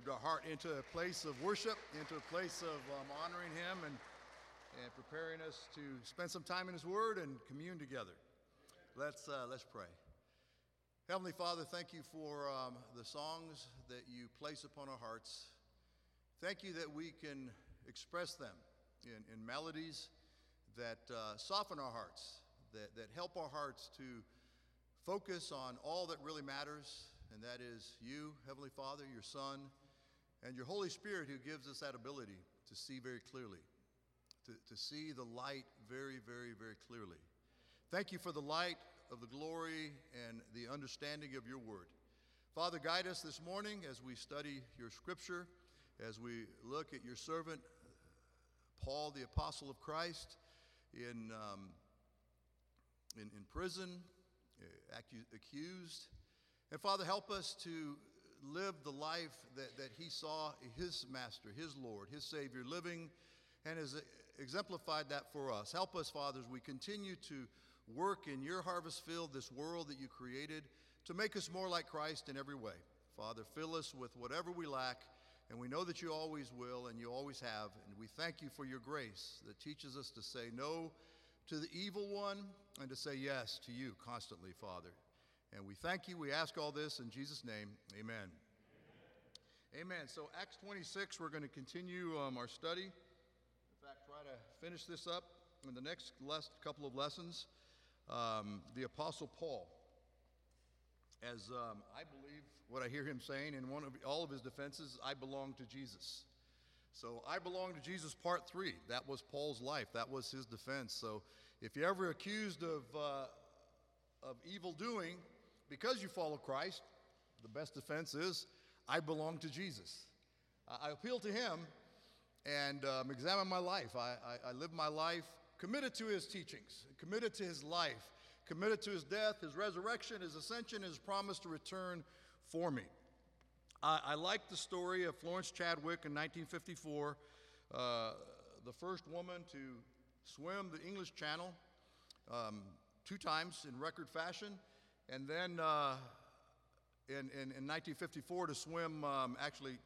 moved our heart into a place of worship, into a place of honoring Him and preparing us to spend some time in His Word and commune together. Let's pray. Heavenly Father, thank you for the songs that you place upon our hearts. Thank you that we can express them in melodies that soften our hearts, that help our hearts to focus on all that really matters, and that is you, Heavenly Father, your Son, and your Holy Spirit, who gives us that ability to see very clearly, to see the light very, very, very clearly. Thank you for the light of the glory and the understanding of your word. Father, guide us this morning as we study your scripture, as we look at your servant, Paul, the apostle of Christ, in prison, accused. And Father, help us to live the life that he saw his master, his Lord, his Savior living, and has exemplified that for us. Help us, Father, as we continue to work in your harvest field, this world that you created, to make us more like Christ in every way. Father, fill us with whatever we lack, and we know that you always will and you always have, and we thank you for your grace that teaches us to say no to the evil one and to say yes to you constantly, Father. And we thank you. We ask all this in Jesus' name. Amen. Amen. So Acts 26, we're going to continue our study. In fact, try to finish this up in the next couple of lessons. The Apostle Paul, as I believe what I hear him saying in all of his defenses, I belong to Jesus. So I belong to Jesus, part 3. That was Paul's life. That was his defense. So if you're ever accused of evil doing because you follow Christ, the best defense is, I belong to Jesus. I appeal to him and examine my life. I live my life committed to his teachings, committed to his life, committed to his death, his resurrection, his ascension, his promise to return for me. I like the story of Florence Chadwick in 1954, the first woman to swim the English Channel 2 times in record fashion, and then in 1954 to swim, actually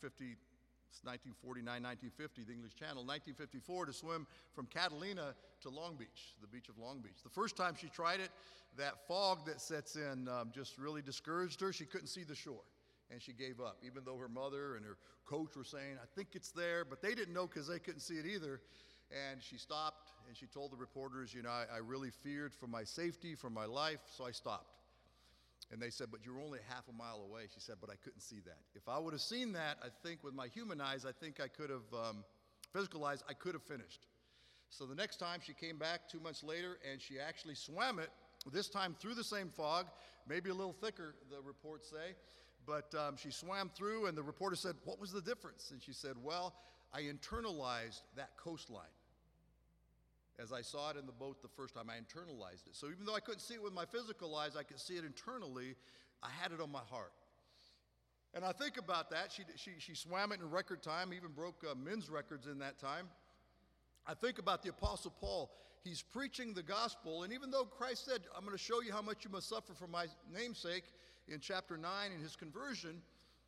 1949, 1950, the English Channel, 1954 to swim from Catalina to Long Beach, the beach of Long Beach. The first time she tried it, that fog that sets in just really discouraged her. She couldn't see the shore, and she gave up, even though her mother and her coach were saying, I think it's there, but they didn't know because they couldn't see it either. And she stopped, and she told the reporters, I really feared for my safety, for my life, so I stopped. And they said, but you were only half a mile away. She said, but I couldn't see that. If I would have seen that, I think with my human eyes, I think I could have, physical eyes, I could have finished. So the next time she came back 2 months later, and she actually swam it, this time through the same fog, maybe a little thicker, the reports say. But she swam through, and the reporter said, what was the difference? And she said, well, I internalized that coastline. As I saw it in the boat the first time, I internalized it. So even though I couldn't see it with my physical eyes, I could see it internally. I had it on my heart. And I think about that. She swam it in record time, even broke men's records in that time. I think about the Apostle Paul. He's preaching the gospel, and even though Christ said, I'm going to show you how much you must suffer for my name's sake in chapter 9 in his conversion,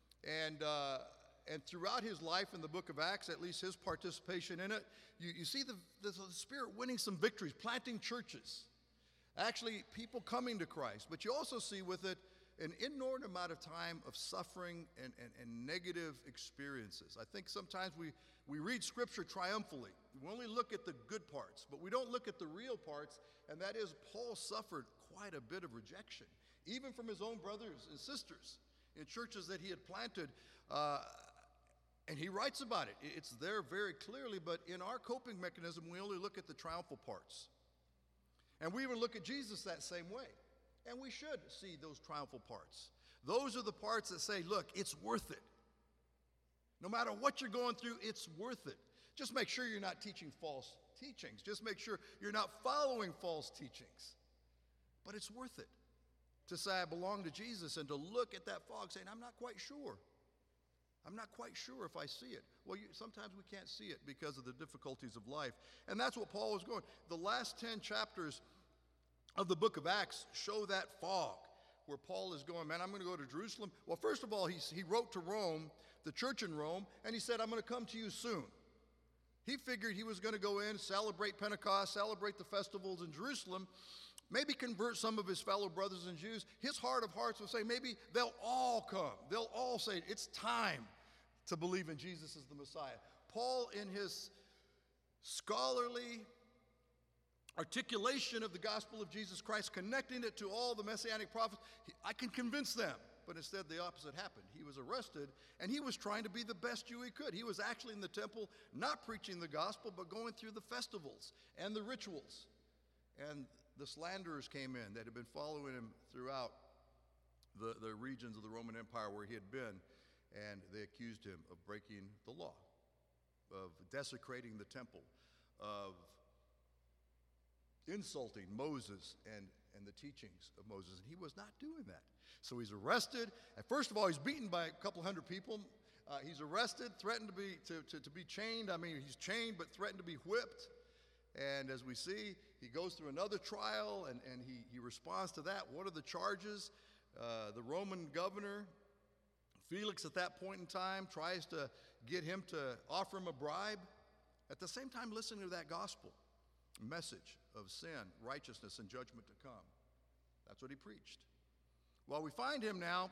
and throughout his life in the book of Acts, at least his participation in it, you see the Spirit winning some victories, planting churches, actually people coming to Christ. But you also see with it an inordinate amount of time of suffering and negative experiences. I think sometimes we read Scripture triumphantly. We only look at the good parts, but we don't look at the real parts, and that is Paul suffered quite a bit of rejection, even from his own brothers and sisters in churches that he had planted. And he writes about it. It's there very clearly, but in our coping mechanism, we only look at the triumphal parts. And we even look at Jesus that same way. And we should see those triumphal parts. Those are the parts that say, look, it's worth it. No matter what you're going through, it's worth it. Just make sure you're not teaching false teachings. Just make sure you're not following false teachings. But it's worth it to say I belong to Jesus and to look at that fog saying, I'm not quite sure. I'm not quite sure if I see it. Well, sometimes we can't see it because of the difficulties of life. And that's what Paul was going. The last 10 chapters of the book of Acts show that fog where Paul is going, man, I'm going to go to Jerusalem. Well, first of all, he wrote to Rome the church in Rome, and he said, I'm going to come to you soon. He figured he was going to go in, celebrate Pentecost, celebrate the festivals in Jerusalem, maybe convert some of his fellow brothers and Jews. His heart of hearts would say, maybe they'll all come. They'll all say, it's time to believe in Jesus as the Messiah. Paul, in his scholarly articulation of the gospel of Jesus Christ, connecting it to all the messianic prophets, I can convince them. But instead, the opposite happened. He was arrested, and he was trying to be the best Jew he could. He was actually in the temple, not preaching the gospel, but going through the festivals and the rituals. And the slanderers came in that had been following him throughout the regions of the Roman Empire where he had been, and they accused him of breaking the law, of desecrating the temple, of insulting Moses and the teachings of Moses, and he was not doing that. So he's arrested, and first of all, he's beaten by a couple hundred people. He's arrested, threatened to be chained. I mean, he's chained, but threatened to be whipped. And as we see, he goes through another trial, and he responds to that. What are the charges? The Roman governor, Felix, at that point in time, tries to get him to offer him a bribe. At the same time, listening to that gospel message of sin, righteousness, and judgment to come. That's what he preached. Well, we find him now,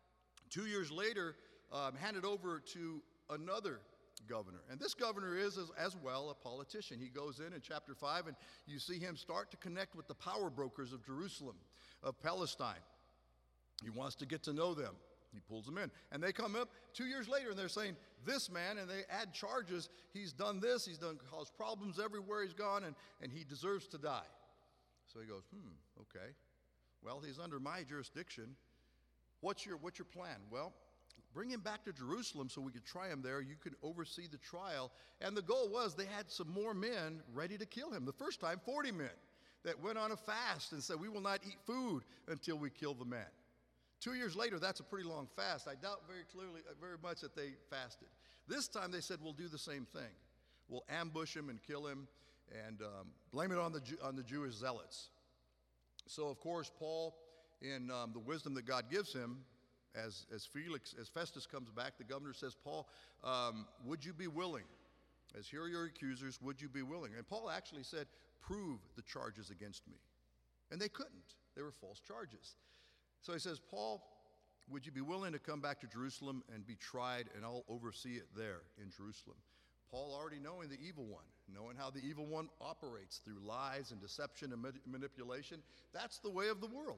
2 years later, handed over to another governor. And this governor is, as well, a politician. He goes in chapter 5, and you see him start to connect with the power brokers of Jerusalem, of Palestine. He wants to get to know them. He pulls them in. And they come up 2 years later, and they're saying, this man, and they add charges. He's done this. He's caused problems everywhere he's gone, and he deserves to die. So he goes, okay. Well, he's under my jurisdiction. What's your plan? Well, bring him back to Jerusalem so we could try him there. You could oversee the trial. And the goal was they had some more men ready to kill him. The first time, 40 men that went on a fast and said, we will not eat food until we kill the man. 2 years later, that's a pretty long fast. I doubt very much that they fasted. This time they said, we'll do the same thing. We'll ambush him and kill him and blame it on the Jewish zealots. So, of course, Paul, in the wisdom that God gives him, as Festus comes back, the governor says, Paul, would you be willing? As here are your accusers, would you be willing? And Paul actually said, prove the charges against me. And they couldn't. They were false charges. So he says, Paul, would you be willing to come back to Jerusalem and be tried, and I'll oversee it there in Jerusalem? Paul already knowing the evil one, knowing how the evil one operates through lies and deception and manipulation. That's the way of the world.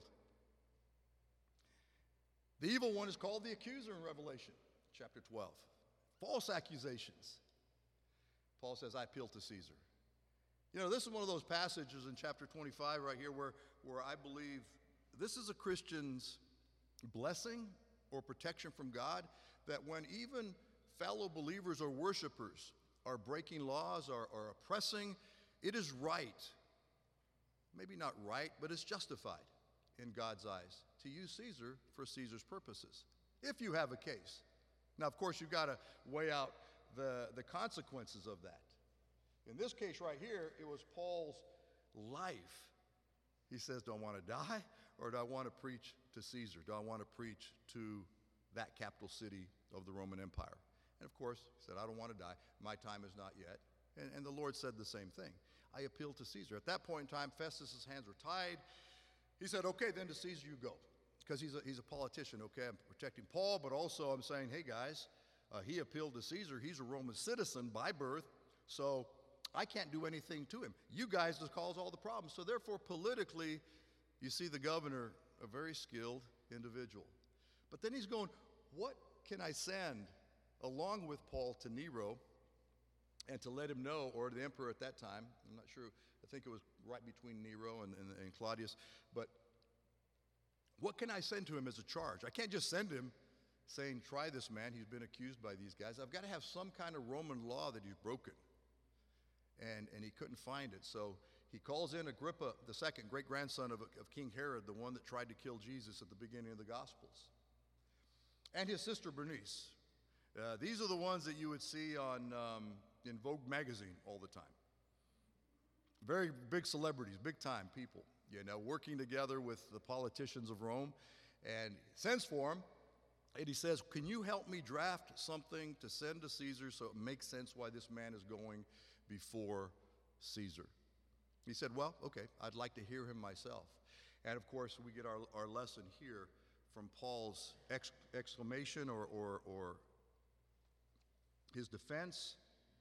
The evil one is called the accuser in Revelation chapter 12. False accusations. Paul says, I appeal to Caesar. You know, this is one of those passages in chapter 25 right here where I believe this is a Christian's blessing or protection from God, that when even fellow believers or worshipers are breaking laws or oppressing, it is right, maybe not right, but it's justified in God's eyes to use Caesar for Caesar's purposes, if you have a case. Now, of course, you've got to weigh out the consequences of that. In this case right here, it was Paul's life. He says, do I want to die, or do I want to preach to Caesar? Do I want to preach to that capital city of the Roman Empire? And of course, he said, I don't want to die. My time is not yet. And the Lord said the same thing. I appeal to Caesar. At that point in time, Festus's hands were tied. He said, okay, then to Caesar you go. Because he's a politician, okay? I'm protecting Paul, but also I'm saying, hey guys, he appealed to Caesar. He's a Roman citizen by birth, so I can't do anything to him. You guys just cause all the problems. So therefore, politically, you see the governor, a very skilled individual. But then he's going, what can I send along with Paul to Nero and to let him know, or the emperor at that time, I'm not sure, I think it was right between Nero and Claudius, but what can I send to him as a charge? I can't just send him saying, try this man, he's been accused by these guys. I've got to have some kind of Roman law that he's broken. And he couldn't find it. So he calls in Agrippa II, great-grandson of King Herod, the one that tried to kill Jesus at the beginning of the Gospels. And his sister Bernice. These are the ones that you would see in Vogue magazine all the time. Very big celebrities, big-time people, you know, working together with the politicians of Rome. And sends for him, And he says, can you help me draft something to send to Caesar so it makes sense why this man is going before Caesar? He said, well, okay, I'd like to hear him myself. And of course, we get our lesson here from Paul's exclamation or his defense,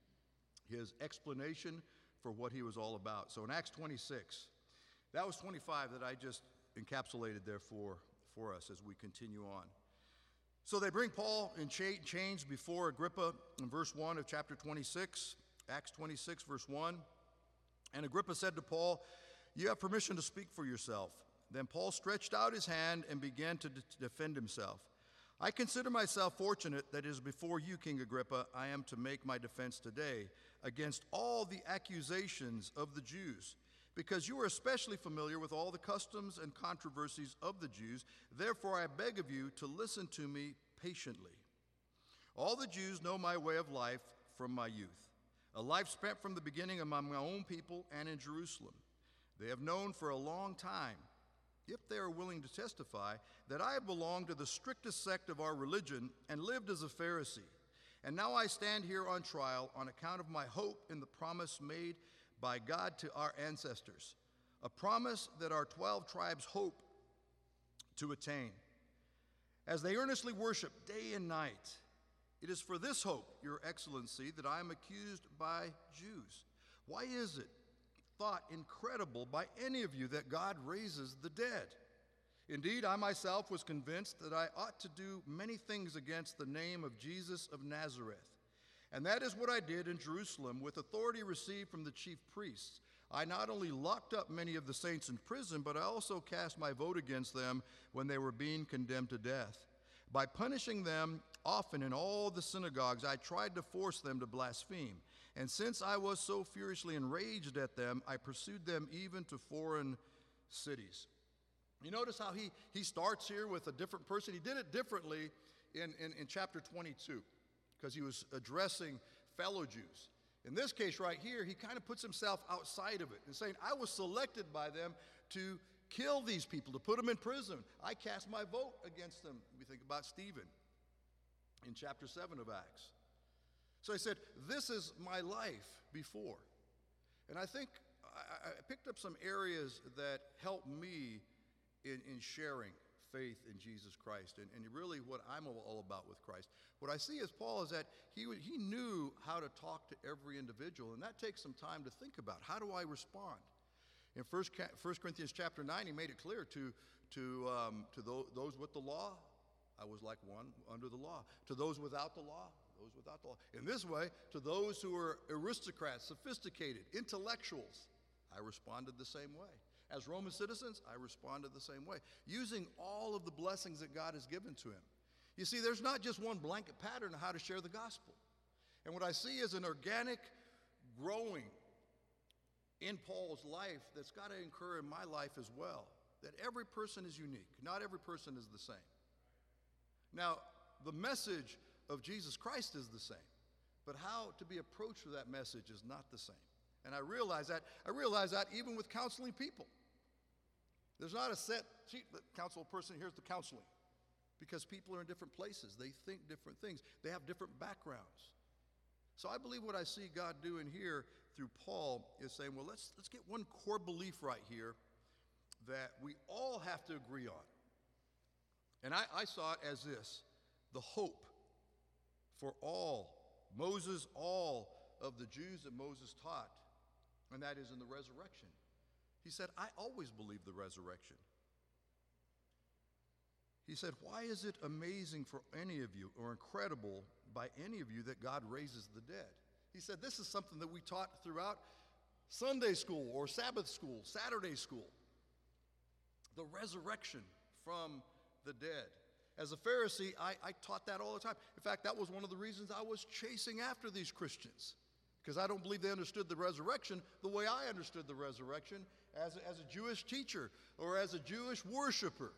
his explanation for what he was all about. So in Acts 26, that was 25 that I just encapsulated there for us as we continue on. So they bring Paul in chains before Agrippa in verse 1 of chapter 26, Acts 26, verse 1. And Agrippa said to Paul, you have permission to speak for yourself. Then Paul stretched out his hand and began to defend himself. I consider myself fortunate that it is before you, King Agrippa, I am to make my defense today against all the accusations of the Jews, because you are especially familiar with all the customs and controversies of the Jews. Therefore, I beg of you to listen to me patiently. All the Jews know my way of life from my youth, a life spent from the beginning among my own people and in Jerusalem. They have known for a long time, if they are willing to testify, that I have belonged to the strictest sect of our religion and lived as a Pharisee. And now I stand here on trial on account of my hope in the promise made by God to our ancestors, a promise that our 12 tribes hope to attain. As they earnestly worship day and night, it is for this hope, Your Excellency, that I am accused by Jews. Why is it thought incredible by any of you that God raises the dead? Indeed, I myself was convinced that I ought to do many things against the name of Jesus of Nazareth. And that is what I did in Jerusalem with authority received from the chief priests. I not only locked up many of the saints in prison, but I also cast my vote against them when they were being condemned to death. By punishing them often in all the synagogues, I tried to force them to blaspheme. And since I was so furiously enraged at them, I pursued them even to foreign cities. You notice how he starts here with a different person. He did it differently in chapter 22 because he was addressing fellow Jews. In this case right here, he kind of puts himself outside of it and saying, I was selected by them to kill these people, to put them in prison. I cast my vote against them. We think about Stephen in chapter 7 of Acts. So he said, this is my life before. And I think I picked up some areas that helped me in sharing faith in Jesus Christ and really what I'm all about with Christ. What I see as Paul is that he knew how to talk to every individual, and that takes some time to think about. How do I respond? In 1 Corinthians chapter 9, he made it clear to those with the law, I was like one under the law. To those without the law, those without the law. In this way, to those who are aristocrats, sophisticated, intellectuals, I responded the same way. As Roman citizens, I responded the same way, using all of the blessings that God has given to him. You see, there's not just one blanket pattern of how to share the gospel. And what I see is an organic growing in Paul's life that's got to occur in my life as well, that every person is unique. Not every person is the same. Now, the message of Jesus Christ is the same, but how to be approached with that message is not the same. And I realize that even with counseling people. There's not a set counsel person, here's the counseling. Because people are in different places. They think different things. They have different backgrounds. So I believe what I see God doing here through Paul is saying, well, let's get one core belief right here that we all have to agree on. And I saw it as this, the hope for all of the Jews that Moses taught, and that is in the resurrection. He said, I always believed the resurrection. He said, why is it amazing for any of you, or incredible by any of you, that God raises the dead? He said, this is something that we taught throughout Sunday school or Sabbath school, Saturday school. The resurrection from the dead. As a Pharisee, I taught that all the time. In fact, that was one of the reasons I was chasing after these Christians, because I don't believe they understood the resurrection the way I understood the resurrection as a Jewish teacher or as a Jewish worshiper.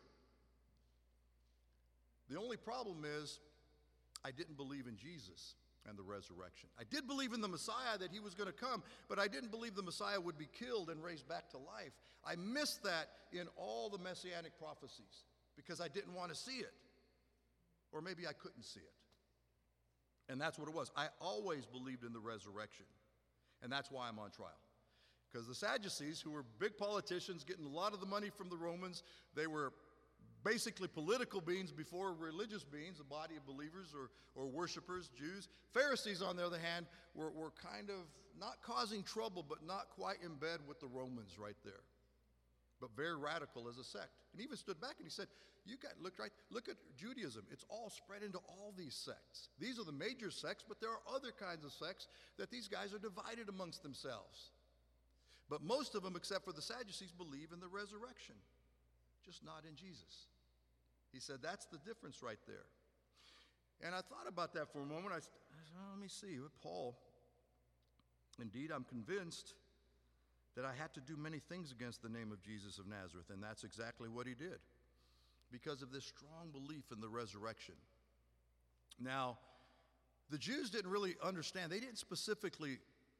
The only problem is I didn't believe in Jesus and the resurrection. I did believe in the Messiah, that he was going to come, but I didn't believe the Messiah would be killed and raised back to life. I missed that in all the messianic prophecies because I didn't want to see it. or maybe I couldn't see it. And that's what it was. I always believed in the resurrection, and that's why I'm on trial. Because the Sadducees, who were big politicians getting a lot of the money from the Romans, they were basically political beings before religious beings, a body of believers or worshipers, Jews. Pharisees, on the other hand, were kind of not causing trouble, but not quite in bed with the Romans right there, but very radical as a sect. And he even stood back and he said, you got look at Judaism. It's all spread into all these sects. These are the major sects, but there are other kinds of sects that these guys are divided amongst themselves. But most of them, except for the Sadducees, believe in the resurrection, just not in Jesus. He said, that's the difference right there. And I thought about that for a moment. I said, well, let me see. With Paul, indeed, I'm convinced that I had to do many things against the name of Jesus of Nazareth, and that's exactly what he did, because of this strong belief in the resurrection. Now, the Jews didn't really understand. They didn't specifically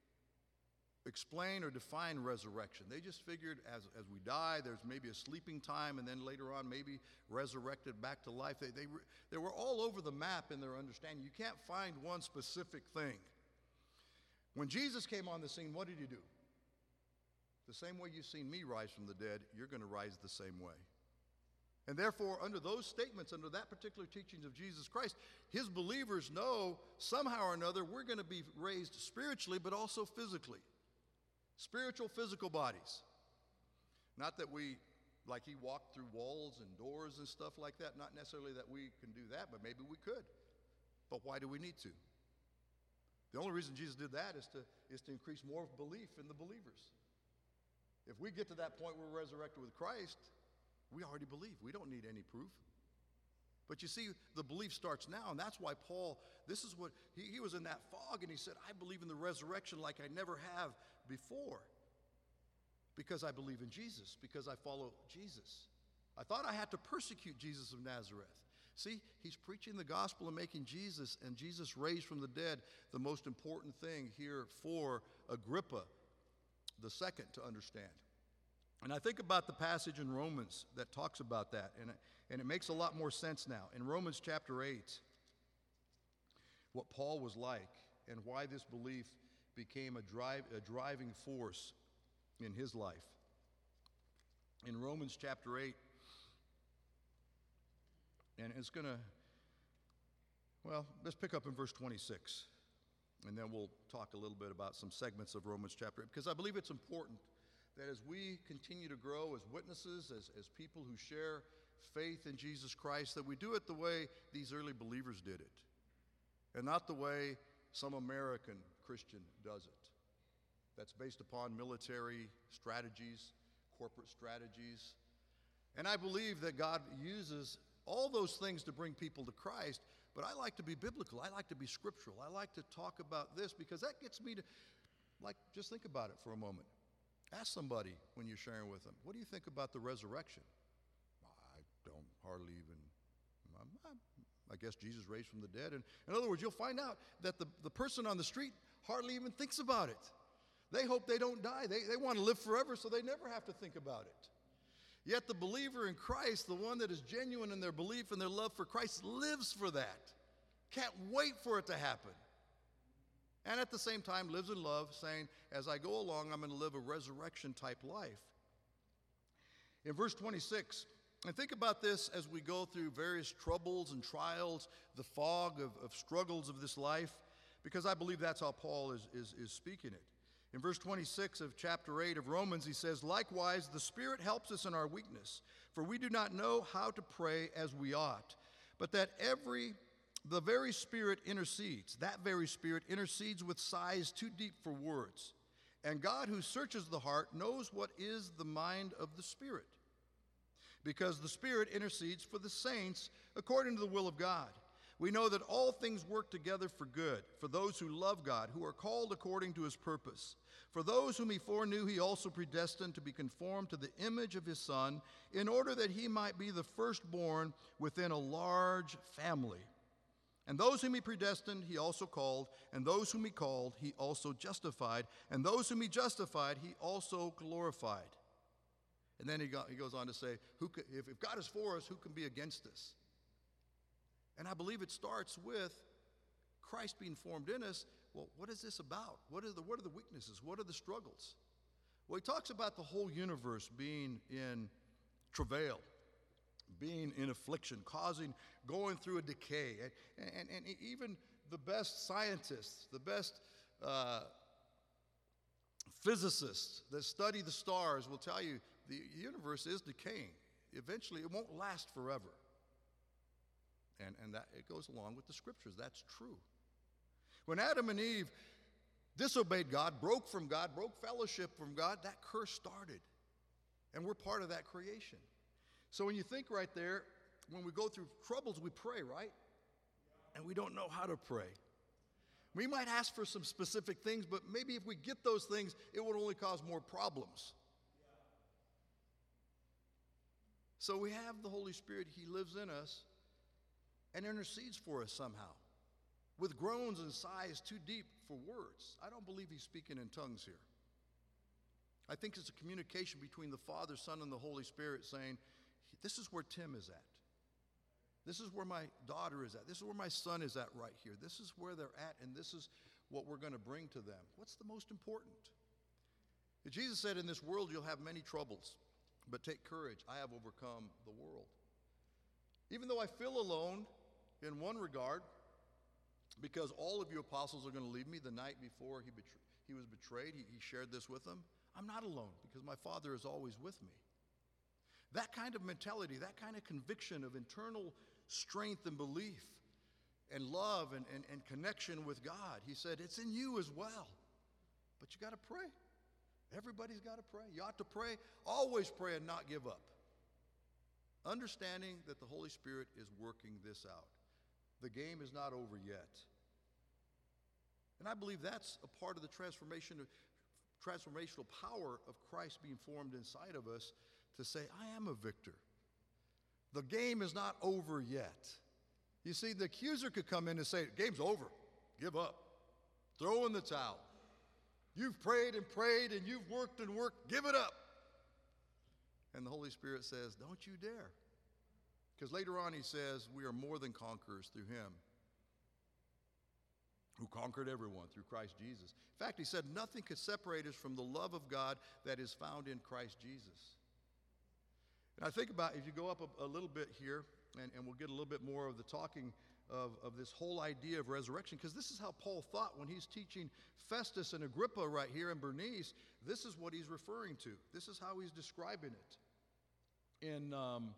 explain or define resurrection. They just figured as we die, there's maybe a sleeping time, and then later on maybe resurrected back to life. They were all over the map in their understanding. You can't find one specific thing. When Jesus came on the scene, what did he do? The same way you've seen me rise from the dead, you're going to rise the same way. And therefore, under those statements, under that particular teachings of Jesus Christ, his believers know somehow or another we're going to be raised spiritually, but also physically. Spiritual, physical bodies. Not that we, like he walked through walls and doors and stuff like that, not necessarily that we can do that, but maybe we could. But why do we need to? The only reason Jesus did that is to increase more belief in the believers. If we get to that point where we're resurrected with Christ, we already believe. We don't need any proof. But you see, the belief starts now, and that's why Paul, this is what, he was in that fog, and he said, I believe in the resurrection like I never have before, because I believe in Jesus, because I follow Jesus. I thought I had to persecute Jesus of Nazareth. See, he's preaching the gospel and making Jesus, and Jesus raised from the dead, the most important thing here for Agrippa the second to understand. And I think about the passage in Romans that talks about that, and it makes a lot more sense now. In Romans chapter 8, what Paul was like and why this belief became a driving force in his life. In Romans chapter 8, and it's going to, well, let's pick up in verse 26, and then we'll talk a little bit about some segments of Romans chapter 8, because I believe it's important that as we continue to grow as witnesses, as people who share faith in Jesus Christ, that we do it the way these early believers did it, and not the way some American Christian does it. That's based upon military strategies, corporate strategies. And I believe that God uses all those things to bring people to Christ, but I like to be biblical. I like to be scriptural. I like to talk about this because that gets me to, just think about it for a moment. Ask somebody when you're sharing with them, what do you think about the resurrection? I don't hardly even, I guess Jesus raised from the dead. And in other words, you'll find out that the person on the street hardly even thinks about it. They hope they don't die. They want to live forever, so they never have to think about it. Yet the believer in Christ, the one that is genuine in their belief and their love for Christ, lives for that. Can't wait for it to happen. And at the same time lives in love, saying, as I go along, I'm going to live a resurrection-type life. In verse 26, and think about this as we go through various troubles and trials, the fog of struggles of this life, because I believe that's how Paul is speaking it. In verse 26 of chapter 8 of Romans, he says, likewise, the Spirit helps us in our weakness, for we do not know how to pray as we ought, but that the very Spirit intercedes. That very Spirit intercedes with sighs too deep for words. And God, who searches the heart, knows what is the mind of the Spirit, because the Spirit intercedes for the saints according to the will of God. We know that all things work together for good, for those who love God, who are called according to his purpose. For those whom he foreknew, he also predestined to be conformed to the image of his Son, in order that he might be the firstborn within a large family. And those whom he predestined, he also called, and those whom he called, he also justified, and those whom he justified, he also glorified. And then he goes on to say, if God is for us, who can be against us? And I believe it starts with Christ being formed in us. Well, what is this about? What are the weaknesses? What are the struggles? Well, he talks about the whole universe being in travail, being in affliction, going through a decay. And even the best scientists, the best physicists that study the stars will tell you the universe is decaying. Eventually, it won't last forever. And that it goes along with the scriptures. That's true. When Adam and Eve disobeyed God, broke fellowship from God, that curse started. And we're part of that creation. So when you think right there, when we go through troubles, we pray, right? And we don't know how to pray. We might ask for some specific things, but maybe if we get those things, it would only cause more problems. So we have the Holy Spirit. He lives in us and intercedes for us somehow, with groans and sighs too deep for words. I don't believe he's speaking in tongues here. I think it's a communication between the Father, Son, and the Holy Spirit saying, this is where Tim is at. This is where my daughter is at. This is where my son is at right here. This is where they're at, and this is what we're going to bring to them. What's the most important? Jesus said, in this world you'll have many troubles, but take courage. I have overcome the world. Even though I feel alone in one regard, because all of you apostles are going to leave me the night before he was betrayed, he shared this with them, I'm not alone because my Father is always with me. That kind of mentality, that kind of conviction of internal strength and belief and love and connection with God, he said, it's in you as well. But you got to pray. Everybody's got to pray. You ought to pray. Always pray and not give up. Understanding that the Holy Spirit is working this out. The game is not over yet. And I believe that's a part of the transformational power of Christ being formed inside of us to say, I am a victor. The game is not over yet. You see, the accuser could come in and say, game's over. Give up. Throw in the towel. You've prayed and you've worked and worked. Give it up. And the Holy Spirit says, don't you dare. Because later on he says, we are more than conquerors through him who conquered everyone through Christ Jesus. In fact, he said, nothing could separate us from the love of God that is found in Christ Jesus. And I think about, if you go up a little bit here, and we'll get a little bit more of the talking of this whole idea of resurrection, because this is how Paul thought when he's teaching Festus and Agrippa right here in Bernice. This is what he's referring to. This is how he's describing it. In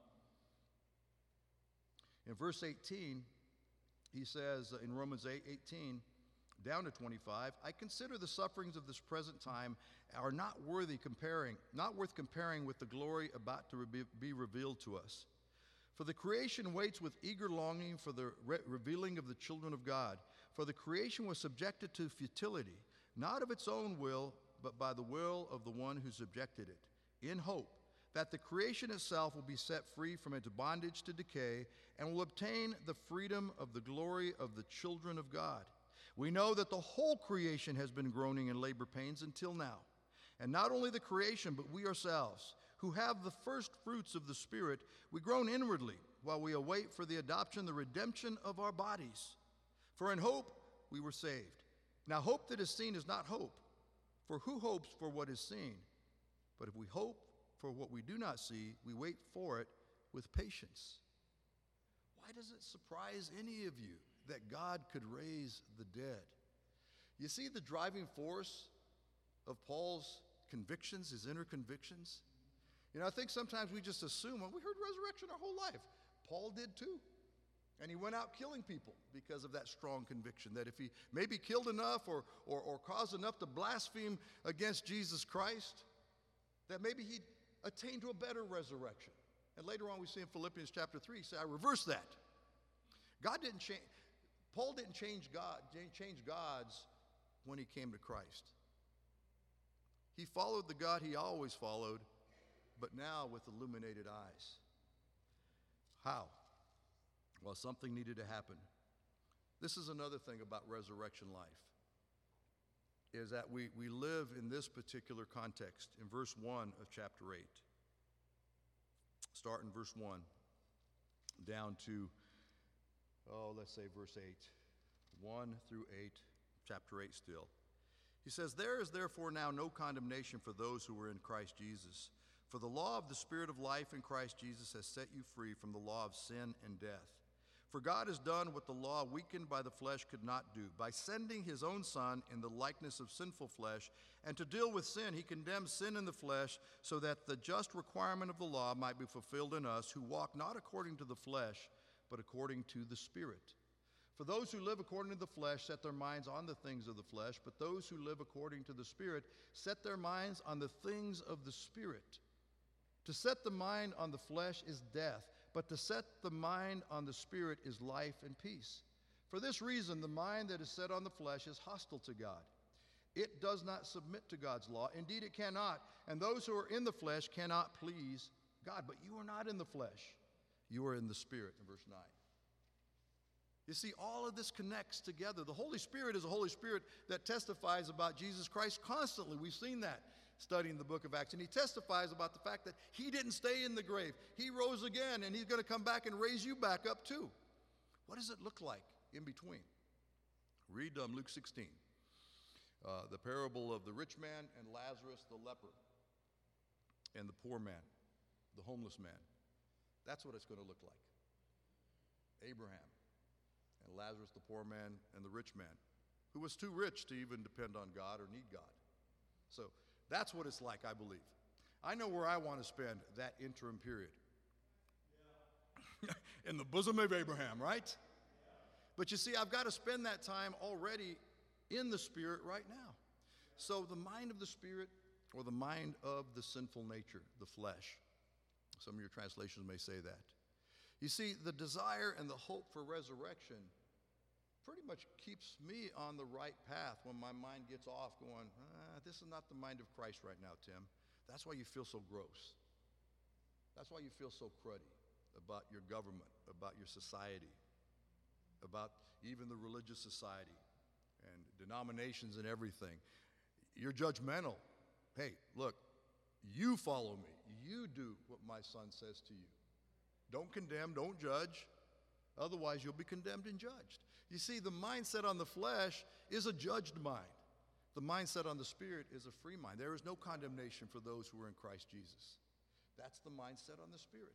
verse 18, he says in Romans 8:18 down to 25, I consider the sufferings of this present time are not worth comparing with the glory about to be revealed to us. For the creation waits with eager longing for the revealing of the children of God. For the creation was subjected to futility, not of its own will, but by the will of the one who subjected it, in hope that the creation itself will be set free from its bondage to decay and will obtain the freedom of the glory of the children of God. We know that the whole creation has been groaning in labor pains until now. And not only the creation, but we ourselves, who have the first fruits of the Spirit, we groan inwardly while we await for the adoption, the redemption of our bodies. For in hope we were saved. Now hope that is seen is not hope, for who hopes for what is seen? But if we hope for what we do not see, we wait for it with patience. Why does it surprise any of you that God could raise the dead? You see the driving force of Paul's convictions, his inner convictions? You know, I think sometimes we just assume, well, we heard resurrection our whole life. Paul did too. And he went out killing people because of that strong conviction that if he maybe killed enough or caused enough to blaspheme against Jesus Christ, that maybe he'd attain to a better resurrection. And later on we see in Philippians chapter 3, he said, I reverse that. Paul didn't change gods when he came to Christ. He followed the God he always followed, but now with illuminated eyes. How? Well, something needed to happen. This is another thing about resurrection life, is that we live in this particular context in verse 1 of chapter 8. Start in verse 1 down to let's say verse 8, 1 through 8, chapter 8 still. He says, "There is therefore now no condemnation for those who are in Christ Jesus. For the law of the Spirit of life in Christ Jesus has set you free from the law of sin and death. For God has done what the law, weakened by the flesh, could not do. By sending his own Son in the likeness of sinful flesh, and to deal with sin, he condemned sin in the flesh, so that the just requirement of the law might be fulfilled in us, who walk not according to the flesh, but according to the Spirit. For those who live according to the flesh set their minds on the things of the flesh, but those who live according to the Spirit set their minds on the things of the Spirit. To set the mind on the flesh is death, but to set the mind on the Spirit is life and peace. For this reason, the mind that is set on the flesh is hostile to God. It does not submit to God's law. Indeed, it cannot. And those who are in the flesh cannot please God. But you are not in the flesh. You are in the Spirit," in verse 9. You see, all of this connects together. The Holy Spirit is a Holy Spirit that testifies about Jesus Christ constantly. We've seen that studying the book of Acts. And he testifies about the fact that he didn't stay in the grave. He rose again, and he's going to come back and raise you back up too. What does it look like in between? Read Luke 16, the parable of the rich man and Lazarus the leper and the poor man, the homeless man. That's what it's going to look like. Abraham and Lazarus the poor man and the rich man, who was too rich to even depend on God or need God. So that's what it's like, I believe. I know where I want to spend that interim period. In the bosom of Abraham, right? But you see, I've got to spend that time already in the Spirit right now. So the mind of the Spirit, or the mind of the sinful nature, the flesh. Some of your translations may say that. You see, the desire and the hope for resurrection pretty much keeps me on the right path when my mind gets off going, this is not the mind of Christ right now, Tim. That's why you feel so gross. That's why you feel so cruddy about your government, about your society, about even the religious society and denominations and everything. You're judgmental. Hey, look, you follow me. You do what my Son says to you. Don't condemn, don't judge. Otherwise, you'll be condemned and judged. You see, the mindset on the flesh is a judged mind. The mindset on the Spirit is a free mind. There is no condemnation for those who are in Christ Jesus. That's the mindset on the Spirit.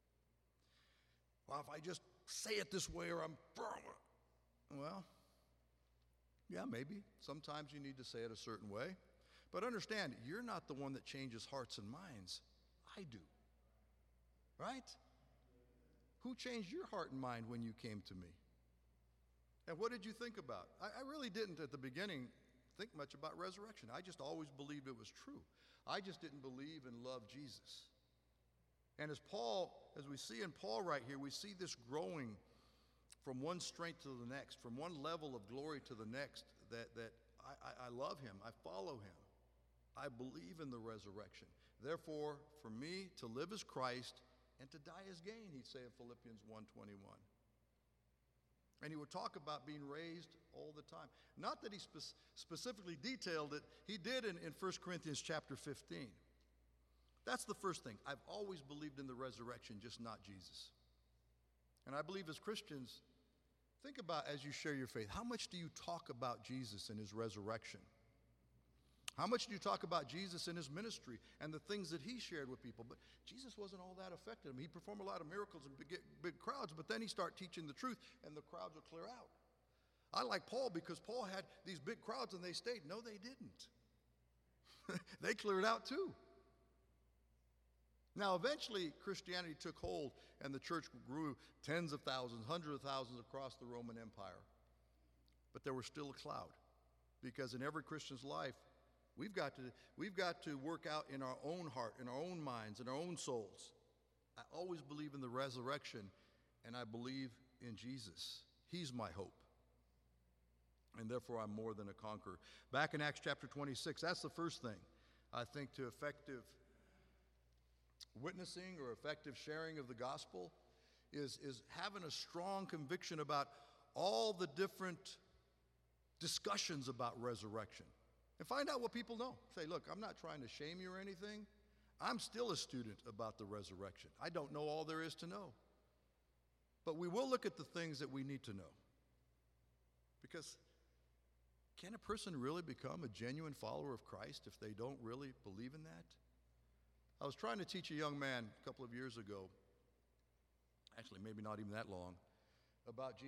Well, if I just say it this way or I'm firm, well, yeah, maybe. Sometimes you need to say it a certain way. But understand, you're not the one that changes hearts and minds. I do. Right? Who changed your heart and mind when you came to me? And what did you think about? I really didn't at the beginning think much about resurrection. I just always believed it was true. I just didn't believe and love Jesus. And as we see in Paul right here, we see this growing from one strength to the next, from one level of glory to the next, that I love him, I follow him. I believe in the resurrection. Therefore, for me, to live is Christ, and to die is gain, he'd say in Philippians 1:21. And he would talk about being raised all the time. Not that he specifically detailed it. He did in 1 Corinthians chapter 15. That's the first thing. I've always believed in the resurrection, just not Jesus. And I believe as Christians, think about as you share your faith, how much do you talk about Jesus and his resurrection? How much do you talk about Jesus and his ministry and the things that he shared with people? But Jesus wasn't all that effective. He performed a lot of miracles and big crowds, but then he started teaching the truth and the crowds would clear out. I like Paul because Paul had these big crowds and they stayed. No, they didn't. They cleared out too. Now, eventually, Christianity took hold and the church grew tens of thousands, hundreds of thousands across the Roman Empire. But there was still a cloud, because in every Christian's life, we've got to work out in our own heart, in our own minds, in our own souls. I always believe in the resurrection, and I believe in Jesus. He's my hope. And therefore, I'm more than a conqueror. Back in Acts chapter 26, that's the first thing, I think, to effective witnessing or effective sharing of the gospel is having a strong conviction about all the different discussions about resurrection. And find out what people know. Say, look, I'm not trying to shame you or anything. I'm still a student about the resurrection. I don't know all there is to know. But we will look at the things that we need to know. Because can a person really become a genuine follower of Christ if they don't really believe in that? I was trying to teach a young man a couple of years ago, actually maybe not even that long, about Jesus.